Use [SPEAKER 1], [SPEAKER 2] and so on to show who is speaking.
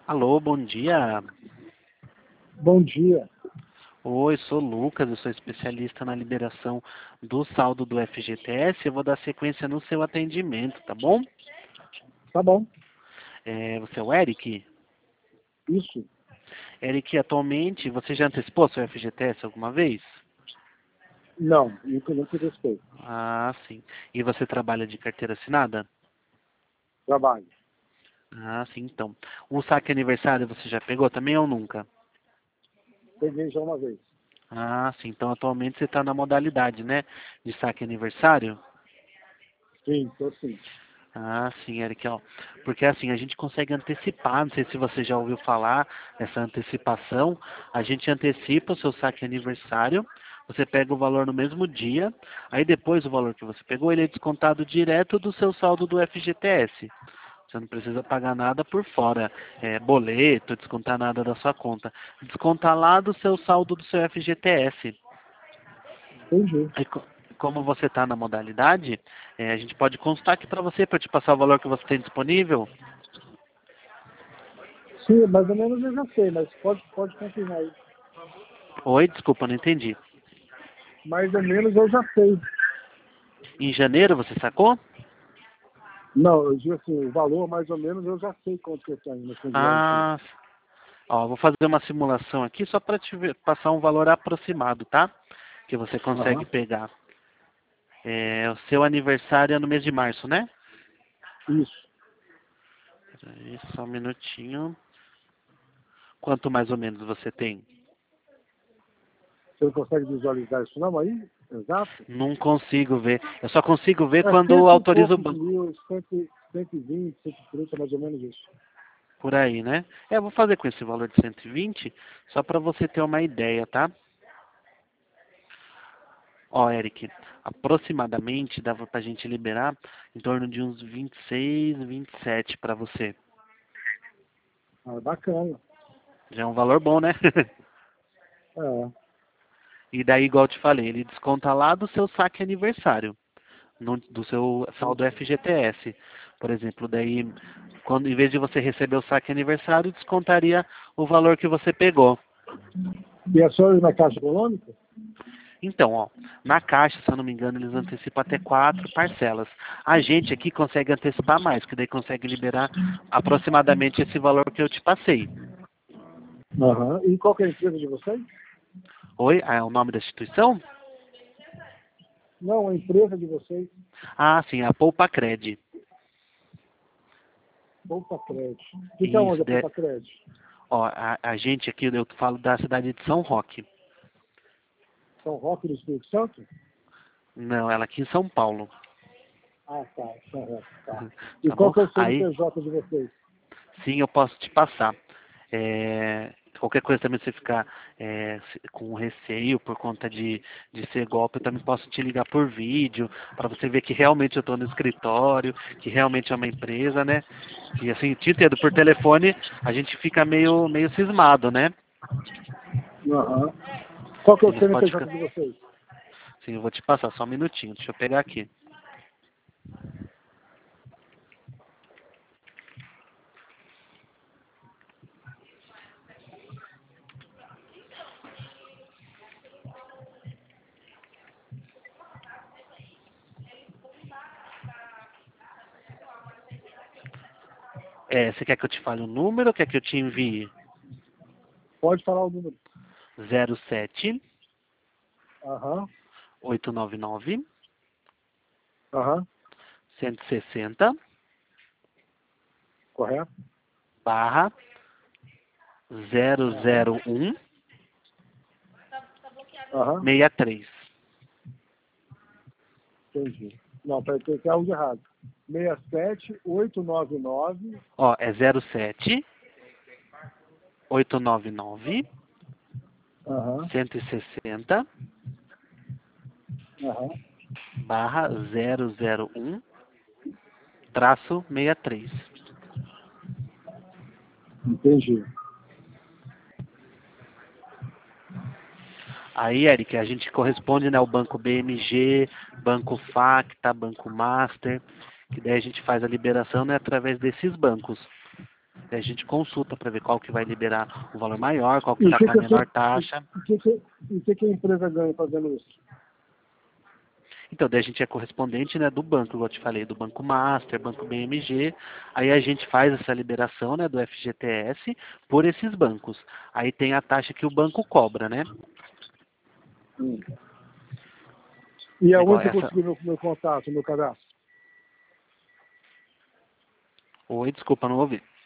[SPEAKER 1] Alô, bom dia.
[SPEAKER 2] Bom dia.
[SPEAKER 1] Oi, sou o Lucas, eu sou especialista na liberação do saldo do FGTS. Eu vou dar sequência no seu atendimento, tá bom?
[SPEAKER 2] Tá bom.
[SPEAKER 1] Você é o Eric?
[SPEAKER 2] Isso.
[SPEAKER 1] Eric, atualmente, você já antecipou seu FGTS alguma vez?
[SPEAKER 2] Não, nunca respeito.
[SPEAKER 1] Ah, sim. E você trabalha de carteira assinada?
[SPEAKER 2] Trabalho.
[SPEAKER 1] Ah, sim, então. O saque aniversário você já pegou também ou nunca?
[SPEAKER 2] Peguei já uma vez.
[SPEAKER 1] Ah, sim. Então, atualmente você está na modalidade, né? De saque aniversário?
[SPEAKER 2] Sim, tô sim.
[SPEAKER 1] Ah, sim, Eric, ó. Porque assim, a gente consegue antecipar, não sei se você já ouviu falar essa antecipação, a gente antecipa o seu saque aniversário, você pega o valor no mesmo dia, aí depois o valor que você pegou, ele é descontado direto do seu saldo do FGTS. Você não precisa pagar nada por fora, boleto, descontar nada da sua conta. Descontar lá do seu saldo do seu FGTS.
[SPEAKER 2] Entendi.
[SPEAKER 1] Aí, como você está na modalidade, a gente pode constar aqui para você, para te passar o valor que você tem disponível.
[SPEAKER 2] Sim, mais ou menos eu já sei, mas pode confirmar aí.
[SPEAKER 1] Oi, desculpa, não entendi.
[SPEAKER 2] Mais ou menos eu já sei.
[SPEAKER 1] Em janeiro você sacou?
[SPEAKER 2] Não, eu digo assim, o valor mais ou menos eu já sei quanto que eu tenho no fundo garantido.
[SPEAKER 1] Ah, ó, vou fazer uma simulação aqui só para passar um valor aproximado, tá? Que você consegue
[SPEAKER 2] Aham.
[SPEAKER 1] pegar. O seu aniversário é no mês de março, né?
[SPEAKER 2] Isso.
[SPEAKER 1] Peraí, só um minutinho. Quanto mais ou menos você tem?
[SPEAKER 2] Você não consegue visualizar isso não aí? Exato?
[SPEAKER 1] Não consigo ver. Eu só consigo ver
[SPEAKER 2] É
[SPEAKER 1] quando
[SPEAKER 2] cento e
[SPEAKER 1] autoriza o
[SPEAKER 2] poucos
[SPEAKER 1] banco.
[SPEAKER 2] mil, 120, 130, mais ou menos isso.
[SPEAKER 1] Por aí, né? Eu vou fazer com esse valor de 120, só para você ter uma ideia, tá? Ó, Eric, aproximadamente dava pra gente liberar em torno de uns 26, 27 para você.
[SPEAKER 2] Ah, bacana.
[SPEAKER 1] Já é um valor bom, né?
[SPEAKER 2] É.
[SPEAKER 1] E daí, igual eu te falei, ele desconta lá do seu saque aniversário, do seu saldo
[SPEAKER 2] Entendi.
[SPEAKER 1] FGTS. Por exemplo, daí, quando em vez de você receber o saque aniversário, descontaria o valor que você pegou.
[SPEAKER 2] E é só ir na Caixa Econômica?
[SPEAKER 1] Então, ó, na Caixa, se eu não me engano, eles antecipam até 4 parcelas. A gente aqui consegue antecipar mais, que daí consegue liberar aproximadamente esse valor que eu te passei.
[SPEAKER 2] Aham. E qual que é a empresa de vocês?
[SPEAKER 1] Oi, é o nome da instituição?
[SPEAKER 2] Não, a empresa de vocês.
[SPEAKER 1] Ah, sim, a Poupa Cred.
[SPEAKER 2] Poupa Crédito. Fica
[SPEAKER 1] Isso,
[SPEAKER 2] onde a Poupa Crédito?
[SPEAKER 1] ó, a gente aqui, eu falo da cidade de São Roque.
[SPEAKER 2] São Roque do Espírito Santo?
[SPEAKER 1] Não, ela aqui em São Paulo,
[SPEAKER 2] Ah, tá. São Roque, tá. E
[SPEAKER 1] tá
[SPEAKER 2] qual
[SPEAKER 1] bom?
[SPEAKER 2] que é o
[SPEAKER 1] Aí,
[SPEAKER 2] CNPJ de vocês?
[SPEAKER 1] sim, eu posso te passar. Qualquer coisa também, se você ficar com receio por conta de ser golpe, eu também posso te ligar por vídeo, para você ver que realmente eu estou no escritório, que realmente é uma empresa, né? E assim, te entendo, por telefone a gente fica meio cismado, né?
[SPEAKER 2] Aham. Qual que é o
[SPEAKER 1] Eles podem
[SPEAKER 2] CNPJ
[SPEAKER 1] ficar.
[SPEAKER 2] de vocês?
[SPEAKER 1] Sim, eu vou te passar, só um minutinho, deixa eu pegar aqui. Você quer que eu te fale o número ou quer que eu te envie?
[SPEAKER 2] Pode falar o número.
[SPEAKER 1] 07
[SPEAKER 2] Aham.
[SPEAKER 1] 899
[SPEAKER 2] Aham.
[SPEAKER 1] 160
[SPEAKER 2] Correto?
[SPEAKER 1] barra
[SPEAKER 2] Aham.
[SPEAKER 1] 001
[SPEAKER 2] Aham.
[SPEAKER 1] 63.
[SPEAKER 2] Entendi. Não, peraí, tem algo de errado. 67899.
[SPEAKER 1] Ó, é 07 899
[SPEAKER 2] Aham.
[SPEAKER 1] 160
[SPEAKER 2] Aham.
[SPEAKER 1] barra 001 traço 63.
[SPEAKER 2] Entendi.
[SPEAKER 1] Aí, Eric, a gente corresponde, né, ao Banco BMG, Banco Facta, Banco Master, que daí a gente faz a liberação, né, através desses bancos. Daí a gente consulta para ver qual que vai liberar o valor maior, qual que está com a menor taxa.
[SPEAKER 2] E o que a empresa ganha fazendo isso?
[SPEAKER 1] Então, daí a gente é correspondente, né, do banco, igual eu te falei, do Banco Master, Banco BMG. Aí a gente faz essa liberação, né, do FGTS por esses bancos. Aí tem a taxa que o banco cobra, né?
[SPEAKER 2] E aonde você conseguiu meu contato, meu cadastro?
[SPEAKER 1] Oi, desculpa, não ouvi.